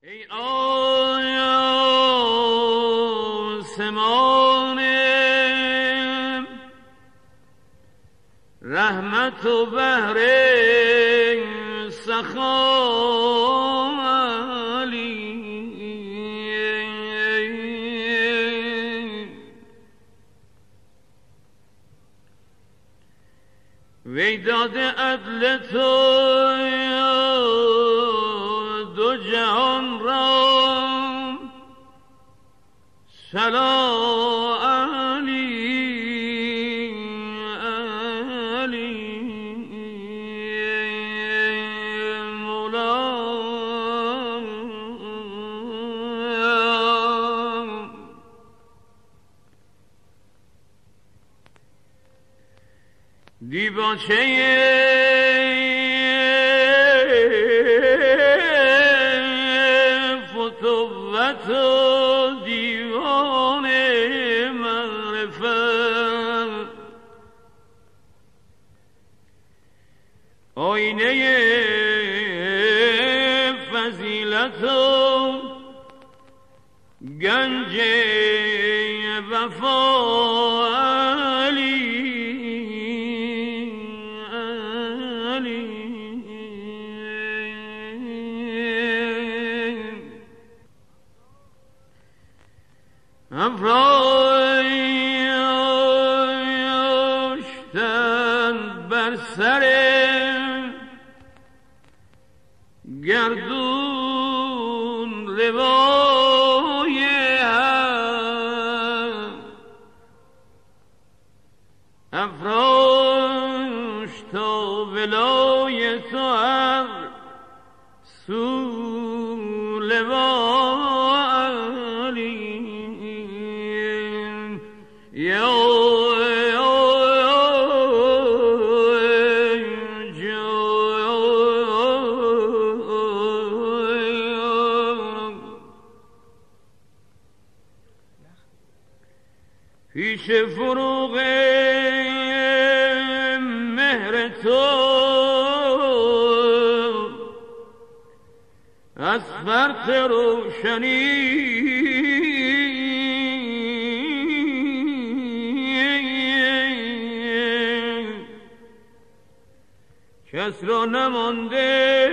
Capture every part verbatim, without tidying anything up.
ای آسمان رحمت و بحر سخا علی، وی داده عدل تو دو جهان را سلا علی علی مولا. دیباچه فتوت و دیوان معرفت، آینه فضیلت و گنج وفا علی افراشتند بر سر گردون لوای حق، افراشت تا ولای تو هر سو لوای پیش فروغ مهر تو از فرط روشنی کس را نمانده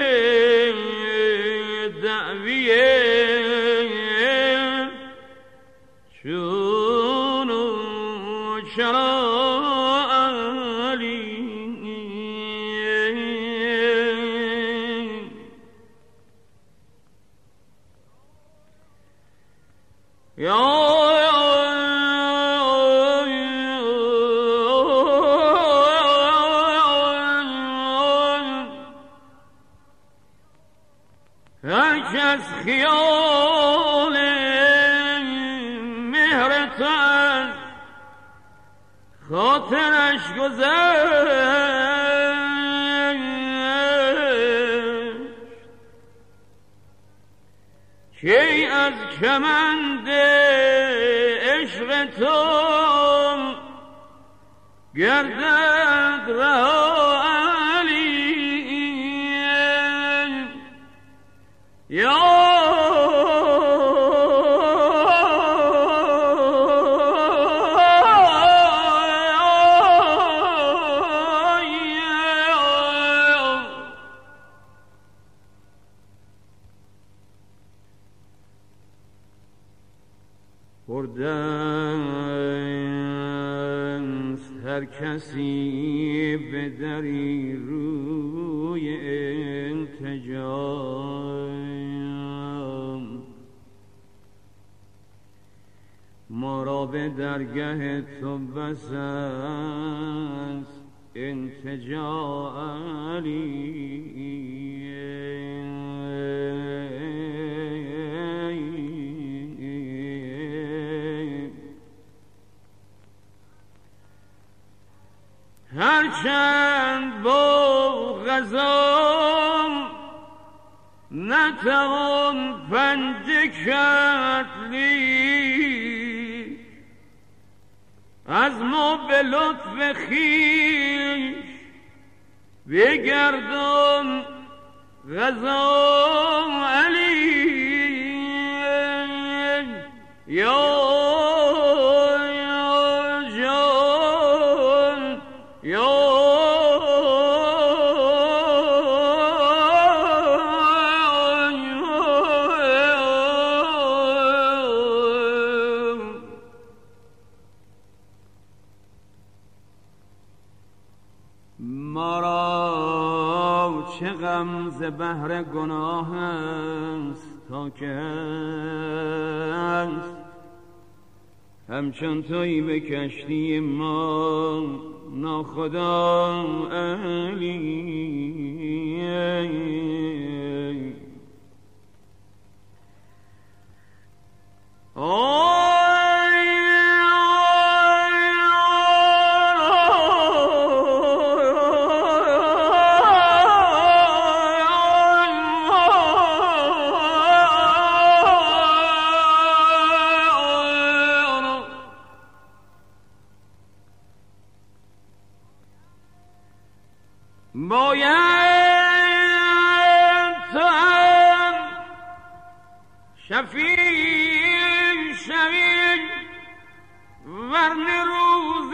دعویه چون و چرا علی یا هرکس خیال مهرت از خاطرش گذشت که از کمند عشق تو گردد رها علی یا بردست هر کسی به دری روی التجام، ما را به درگه تو بس است التجا علی هرچند با غذا نتوان پنجه کرد لیک از ما به لطف خویش بگردان غذا علی غم ز بحر گناه است تا که هست، همچون تویی به کشتی ما ناخدا علی. باید تو هم شفیع شوی ورنه روز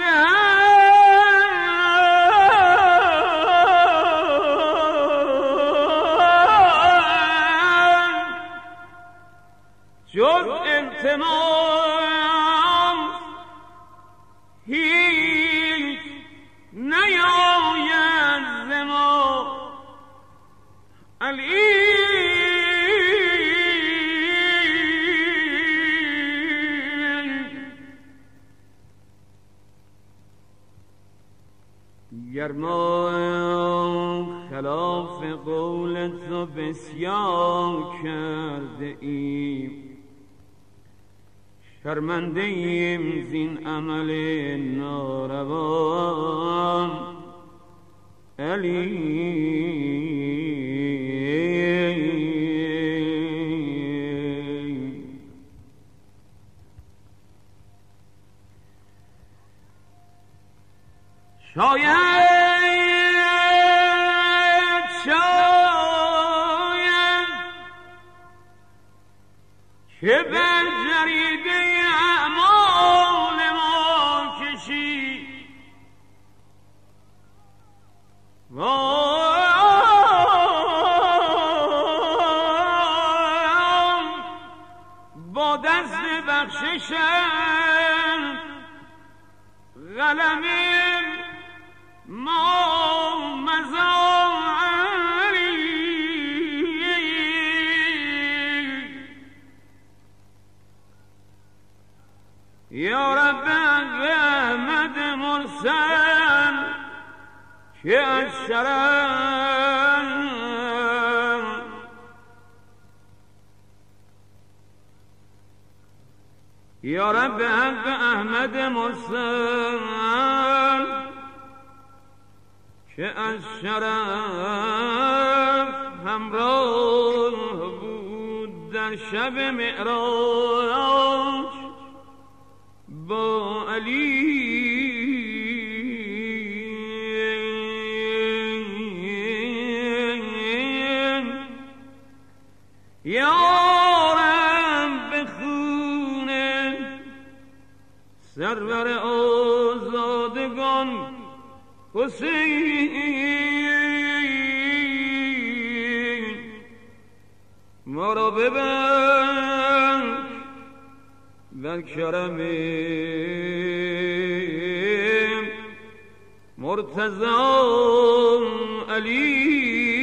هم جز التماس هیچ نیاید ز ما علی. گر ما خلاف قول تو بسیار کرده ایم، شرمنده ایم زین عمل ناروا علی. شاید شاید که بر جریده اعمال ما کشی با دست بخششم قلم ما مزاری. یا رب احمد مرسل که از شرم یا رب احمد مرسل که از شرف همراه بود در شب معراج با علی. یارم به خون سرور آزادگان حسین ما را ببخش در کرم مرتضی علی.